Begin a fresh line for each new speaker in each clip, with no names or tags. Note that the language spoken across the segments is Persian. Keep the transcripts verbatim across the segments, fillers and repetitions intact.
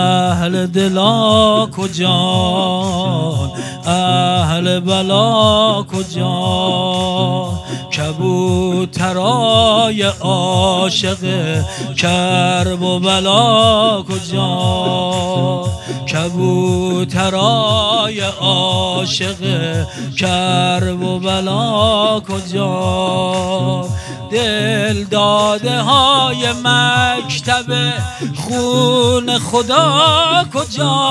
اهل دلا کجان، اهل بلا کجان، کبوترای عاشق کرب و بلا کجان، کبوترای عاشق کرب و بلا کجان، دل داده های مکتب خون خدا کجا،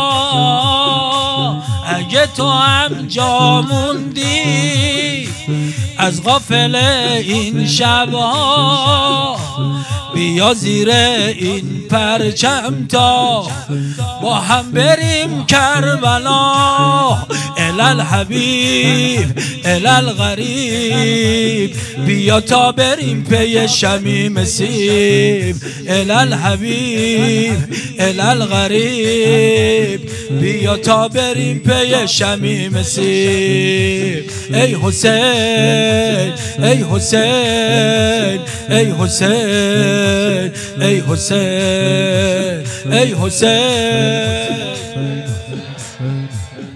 اگه تو هم جا موندی از غافل این شبها، بیا زیر این پرچم تا با هم بریم کربلا، الالحبیب الالغریب، بیا تا بریم پی شمیم سیب، الالحبیب الالغریب، بیا تا بریم پی شمیم سیب. ای حسین ای حسین ای حسین ای حسین ای حسین،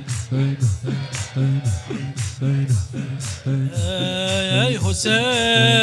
ای حسین